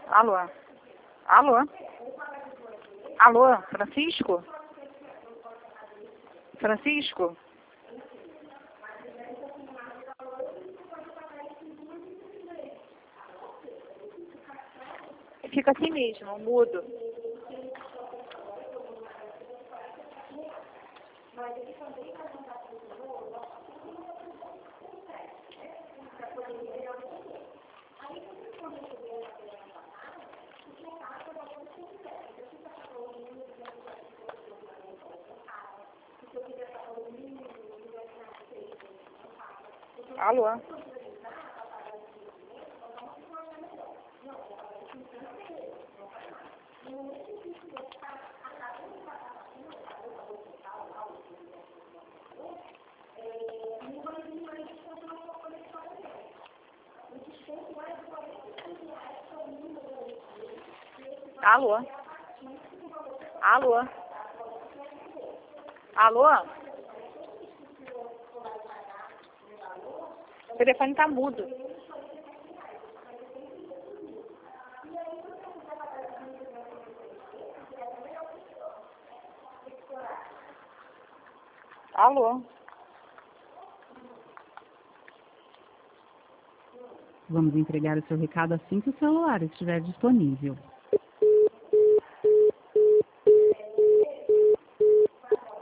Alô? Alô? Alô? Francisco? Francisco? Fica assim mesmo, mudo. Alô? Alô? Alô? Alô? O telefone tá mudo. Alô? Vamos entregar o seu recado assim que o celular estiver disponível.